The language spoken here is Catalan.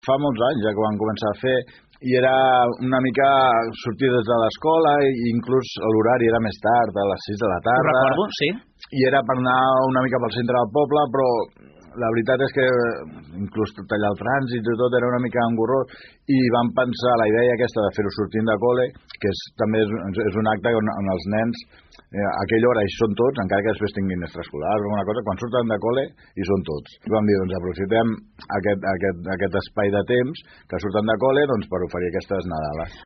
Fa molts anys ja que ho vam començar a fer i era una mica sortir des de l'escola i inclús l'horari era més tard, a les 6 de la tarda. Ho recordo, sí. I era per anar una mica pel centre del poble, però la veritat és que inclús tallar el trànsit i tot era una mica engorrós i vam pensar la idea aquesta de fer-ho sortint de col·le, que també és un acte on els nens a aquella hora hi són tots, encara que després tinguin extraescolars o alguna cosa, quan surten de col·le hi són tots. I vam dir, doncs aprofitem aquest espai de temps que surten de col·le doncs, per oferir aquestes Nadales.